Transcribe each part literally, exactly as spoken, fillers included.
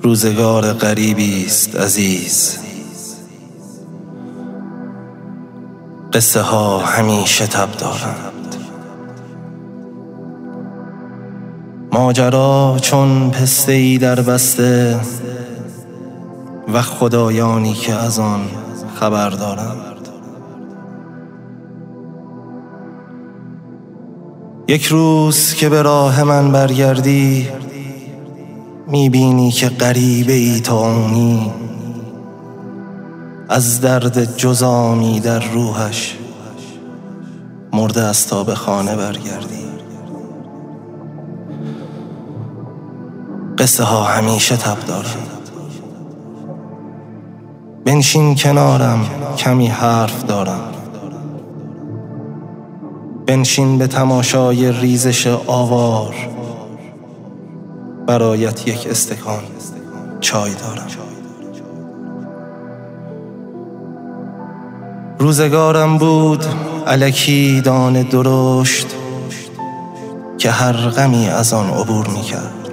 روزگار غریبی است عزیز، قصه ها همیشه تب دارند. ماجرا چون پسته ای در بسته و خدایانی که از آن خبر دارند. یک روز که به راه من برگردی، میبینی که غریبه ای تاونی از درد جزامی در روحش مرده است تا به خانه برگردی. قصه ها همیشه تب دارند. بنشین کنارم کمی حرف دارم، بنشین به تماشای ریزش آوار، برایت یک استکان چای دارم. روزگارم بود الکی دانه درشت که هر غمی از آن عبور می کرد.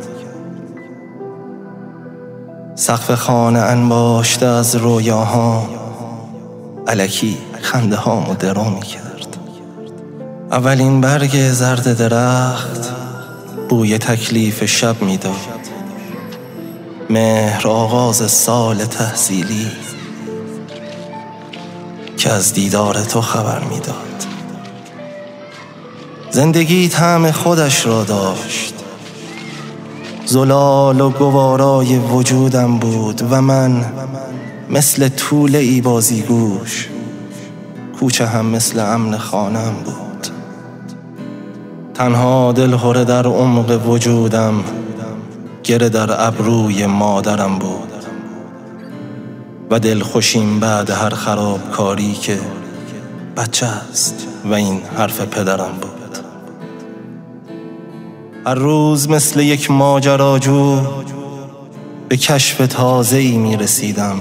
سقف خانه انباشته از رویاها الکی خنده هامو درو می کرد. اولین برگ زرد درخت بوی تکلیف شب می داد. مهر آغاز سال تحصیلی که از دیدار تو خبر می داد. زندگی طعم خودش را داشت، زلال و گوارای وجودم بود و من مثل توله ای بازیگوش، کوچه هم مثل امن خانم بود. تنها دلهره در عمق وجودم گره در ابروی مادرم بود و دلخوشیم بعد هر خرابکاری که بچه است و این حرف پدرم بود. هر روز مثل یک ماجراجو به کشف تازه‌ای می رسیدم،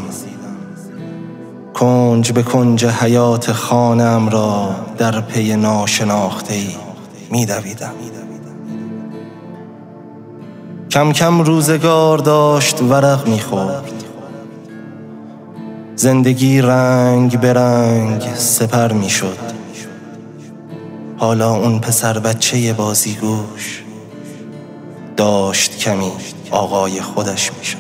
کنج به کنج حیات خانم را در پی ناشناخته‌ای می دویدم. کم کم روزگار داشت ورق می خورد، زندگی رنگ به رنگ سپر می شد. حالا اون پسر بچه بازیگوش داشت کمی آقای خودش می شد.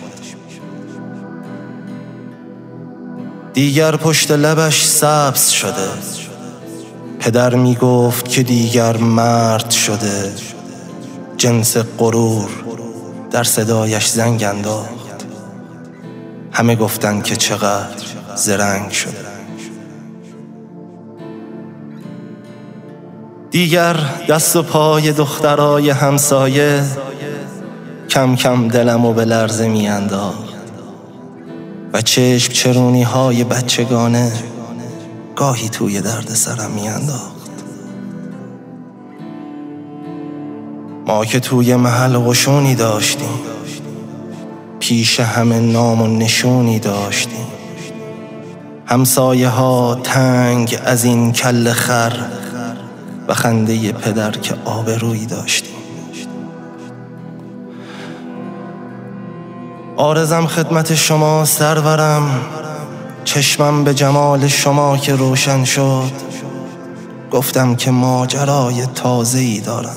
دیگر پشت لبش سبز شده، پدر می گفت که دیگر مرد شده. جنس غرور در صدایش زنگ انداخت، همه گفتن که چقدر زرنگ شده. دیگر دست و پای دخترای همسایه کم کم دلمو به لرزه می انداخت و چشم چرونی های بچگانه گاهی توی درد سرم می انداخت. ما که توی محل قشونی داشتیم، پیش همه نام و نشونی داشتیم. همسایه ها تنگ از این کل خر و خنده پدر که آبرویی داشتیم. عارضم خدمت شما سرورم، چشمم به جمال شما که روشن شد. گفتم که ماجرای تازه‌ای دارم،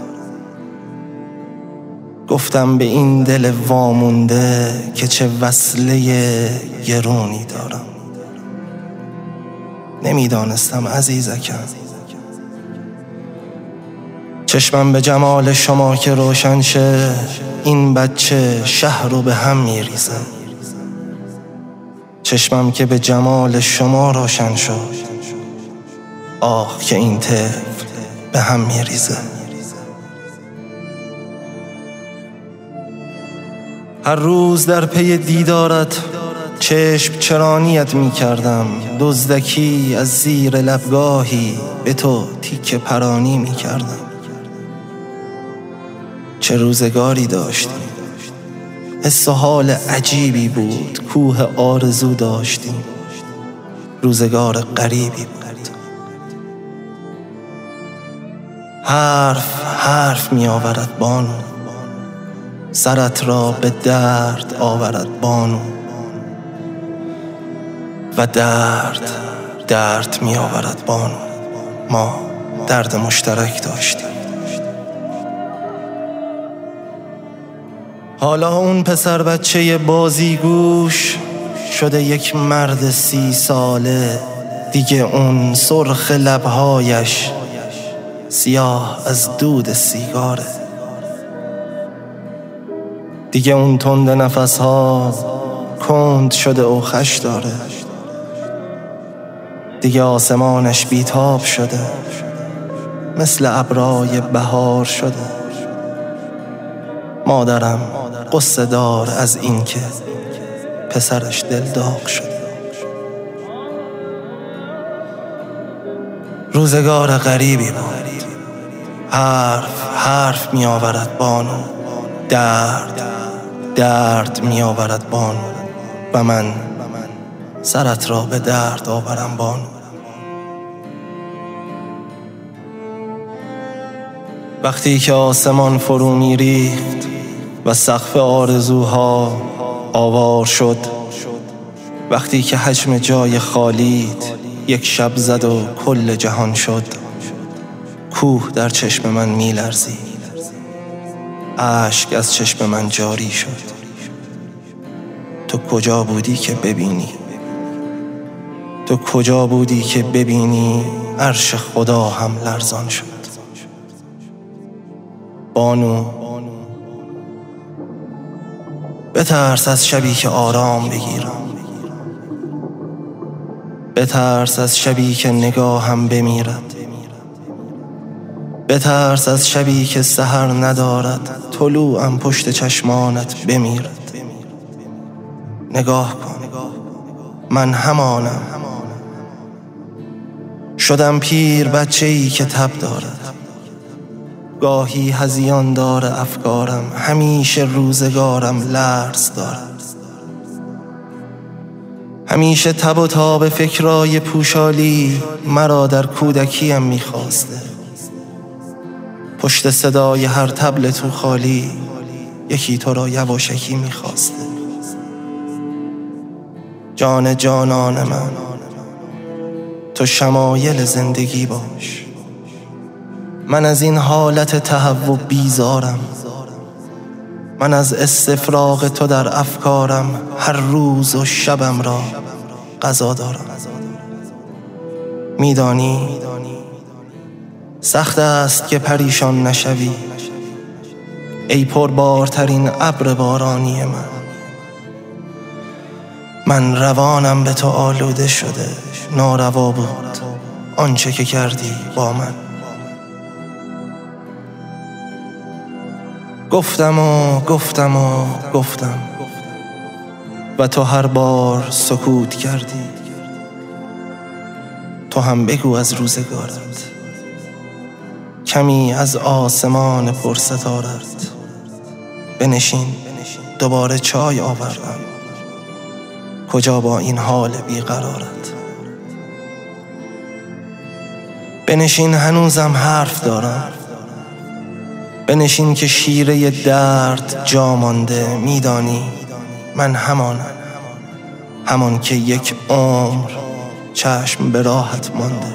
گفتم به این دل وامونده که چه وصله گرونی دارم. نمیدانستم عزیزکم، چشمم به جمال شما که روشن شه، این بچه شهر رو به هم میریزه. چشمم که به جمال شما روشن شد، آه که این طفل به هم میریزه. هر روز در پی دیدارت چشم چرانیت می کردم، دزدکی از زیر لبگاهی به تو تیکه پرانی می کردم. چه روزگاری داشتیم، حس و حال عجیبی بود، کوه آرزو داشتیم، روزگار غریبی بود. حرف حرف می آورد بانو، سرت را به درد آورد بانو و درد درد می آورد بانو. ما درد مشترک داشتیم. حالا اون پسر بچه بازیگوش شده یک مرد سی ساله. دیگه اون سرخ لبهایش سیاه از دود سیگاره. دیگه اون تند نفسها کند شده و خش داره. دیگه آسمانش بیتاب شده، مثل ابرای بهار شده. مادرم قصه دار از این که پسرش دلداغ شده. روزگار غریبی بود. حرف حرف می آورد بانو، درد درد می آورد بانو و من سرت را به درد آورم بانو. وقتی که آسمان فرو می ریخت و سقف آرزوها آوار شد، وقتی که حجم جای خالیت یک شب زد و کل جهان شد، کوه در چشم من می لرزید، اشک از چشم من جاری شد. تو کجا بودی که ببینی؟ تو کجا بودی که ببینی عرش خدا هم لرزان شد؟ بانو بترس از شبی که آرام بگیرم، بترس از شبی که نگاهم بمیرد، بترس از شبی که سحر ندارد طلوعم پشت چشمانت بمیرد. نگاه کن، من همانم، شدم پیر بچه‌ای که تب دارد. گاهی هذیان داره افکارم، همیشه روزگارم لرز دارد. همیشه تب و تاب فکرای پوشالی مرا در کودکیم میخواسته. پشت صدای هر طبل تو خالی یکی تو را یواشکی میخواسته. جان جانان من، تو شمایل زندگی باش. من از این حالت تهوع بیزارم، من از استفراغ تو در افکارم. هر روز و شبم را قضا دارم. میدانی سخت است که پریشان نشوی، ای پربارترین ابر بارانی من. من روانم به تو آلوده شده، ناروا بود آنچه که کردی با من. گفتم و گفتم و گفتم و تو هر بار سکوت کردی. تو هم بگو از روزگارت، کمی از آسمان پرستارت. بنشین دوباره چای آوردم، کجا با این حال بیقرارت. بنشین هنوزم حرف دارم، بنشین که شیره درد جا مانده. میدانی من همانم، همان که یک عمر چشم به راحت مانده.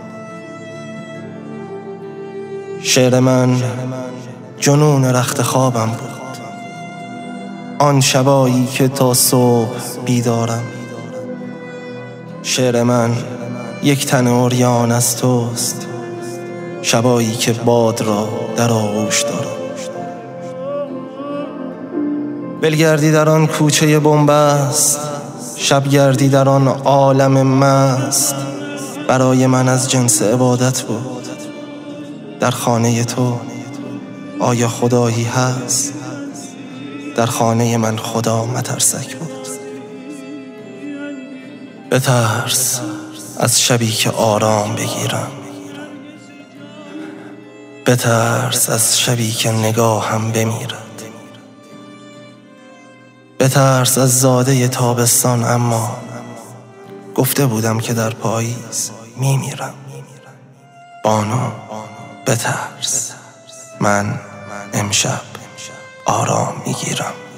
شعر من جنون رخت خوابم بود، آن شبایی که تا صبح بیدارم. شعر من یک تن عریان از توست، شبایی که باد را در آغوش دارم. بلگردی در آن کوچه بنبست، شبگردی در آن عالم مست. برای من از جنس عبادت بود. در خانه تو آیا خدایی هست؟ در خانه من خدا مترسک بود. بترس از شبی که آرام بگیرم، بترس از شبی که نگاهم بمیرد، بترس از زاده تابستان. اما گفته بودم که در پاییز میمیرم. بانو بترس، من امشب آرام میگیرم.